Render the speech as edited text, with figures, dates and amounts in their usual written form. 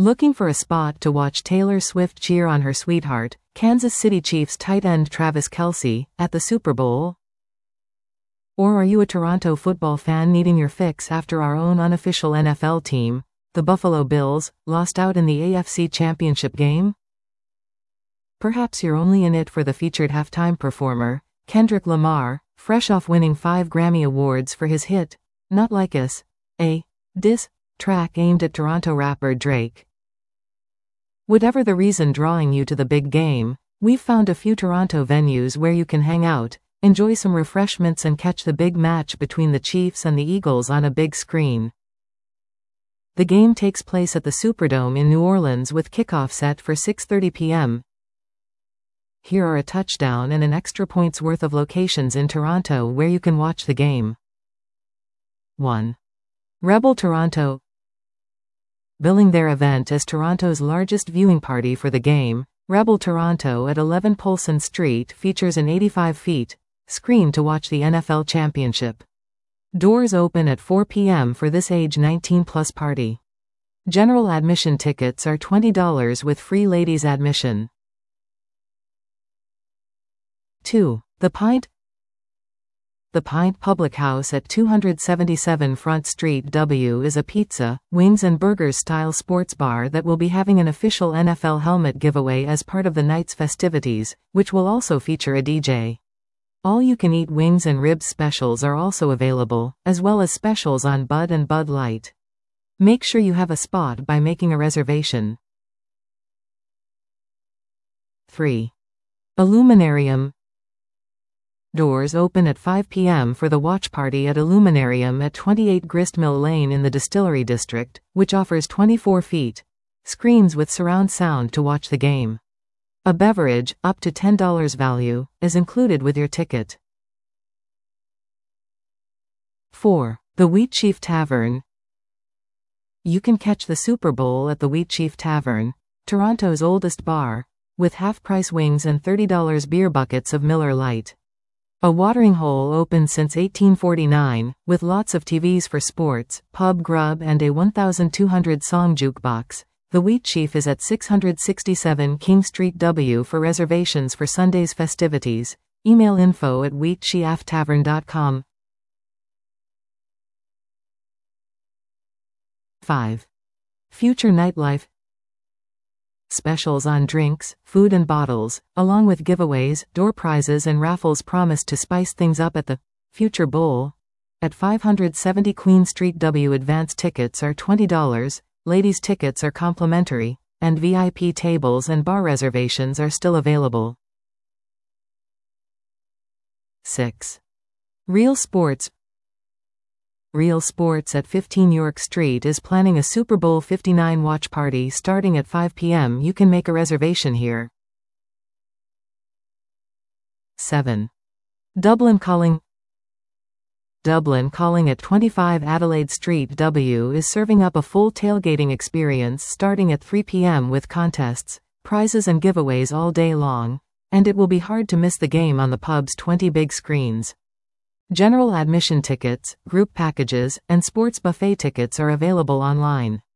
Looking for a spot to watch Taylor Swift cheer on her sweetheart, Kansas City Chiefs tight end Travis Kelce, at the Super Bowl? Or are you a Toronto football fan needing your fix after our own unofficial NFL team, the Buffalo Bills, lost out in the AFC Championship game? Perhaps you're only in it for the featured halftime performer, Kendrick Lamar, fresh off winning 5 Grammy Awards for his hit, Not Like Us, a diss track aimed at Toronto rapper Drake. Whatever the reason drawing you to the big game, we've found a few Toronto venues where you can hang out, enjoy some refreshments and catch the big match between the Chiefs and the Eagles on a big screen. The game takes place at the Superdome in New Orleans with kickoff set for 6:30 p.m. Here are a touchdown and an extra point's worth of locations in Toronto where you can watch the game. 1. Rebel Toronto. Billing their event as Toronto's largest viewing party for the game, Rebel Toronto at 11 Polson Street features an 85-feet screen to watch the NFL Championship. Doors open at 4 p.m. for this age 19-plus party. General admission tickets are $20 with free ladies admission. 2. The Pint. The Pint Public House at 277 Front Street W is a pizza, wings and burgers style sports bar that will be having an official NFL helmet giveaway as part of the night's festivities, which will also feature a DJ. All-you-can-eat wings and ribs specials are also available, as well as specials on Bud and Bud Light. Make sure you have a spot by making a reservation. 3. Illuminarium. Doors open at 5 p.m. for the watch party at Illuminarium at 28 Gristmill Lane in the Distillery District, which offers 24-feet screens with surround sound to watch the game. A beverage, up to $10 value, is included with your ticket. 4. The Wheatsheaf Tavern. You can catch the Super Bowl at the Wheatsheaf Tavern, Toronto's oldest bar, with half-price wings and $30 beer buckets of Miller Lite. A watering hole open since 1849, with lots of TVs for sports, pub grub and a 1,200-song jukebox. The Wheatsheaf is at 667 King Street W. For reservations for Sunday's festivities, email info@wheatsheaftavern.com. 5. Future Nightlife. Specials on drinks, food and bottles, along with giveaways, door prizes and raffles promised to spice things up at the Future Bowl. At 570 Queen Street W. Advance tickets are $20, ladies' tickets are complimentary, and VIP tables and bar reservations are still available. 6. Real Sports. Real Sports at 15 York Street is planning a Super Bowl 59 watch party starting at 5 p.m. You can make a reservation here. 7. Dublin Calling. Dublin Calling at 25 Adelaide Street W is serving up a full tailgating experience starting at 3 p.m. with contests, prizes and giveaways all day long, and it will be hard to miss the game on the pub's 20 big screens. General admission tickets, group packages, and sports buffet tickets are available online.